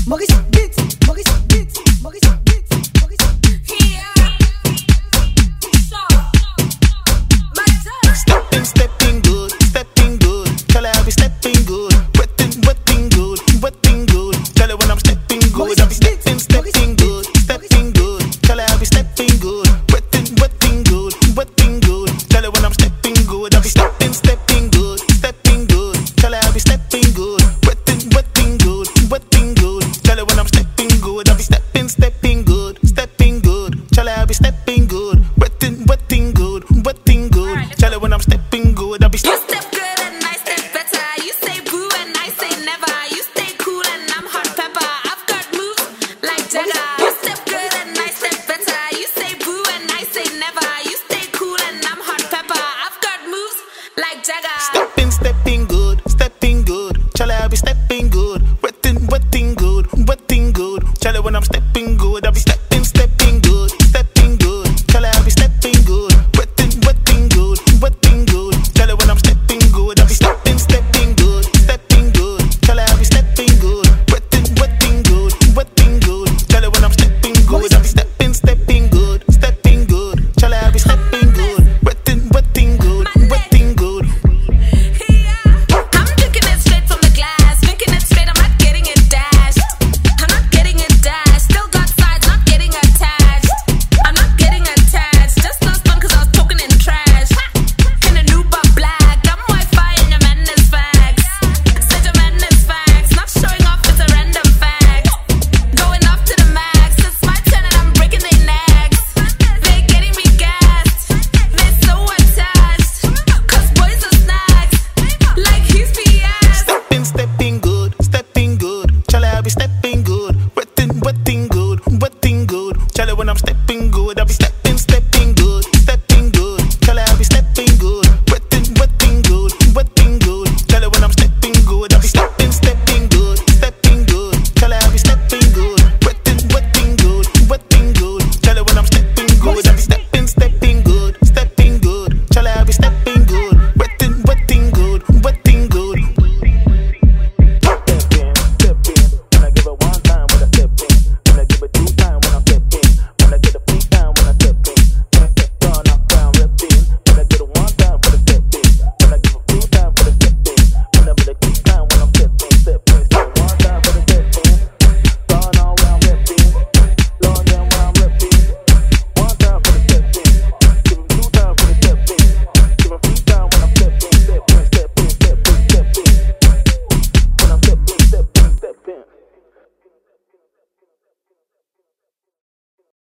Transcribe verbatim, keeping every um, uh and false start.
Maurice Beats, Maurice Beats, Maurice Beats, Maurice Stepping, stepping good, stepping good. Tell her I be stepping good. Wetting, wetting good, wetting good. Tell her when I'm stepping good. I be stepping, stepping good, stepping good. Tell her I be stepping good. Wetting, wetting good, wetting good. Tell her when I'm stepping good. I be stepping, stepping good, stepping good. Tell her I be stepping good. Wetting, wetting good, wetting good. Tell her when I'm stepping good. I be stepping, stepping good, stepping good. Tell her I be stepping good. Wetting, wetting good, wetting good. Tell her when I'm stepping good. I be You stepping. step good and I step better. You say boo and I say never. You stay cool and I'm hot pepper. I've got moves like Jagger. You step good and I step better. You say boo and I say never. You stay cool and I'm hot pepper. I've got moves like Jagger. Stepping,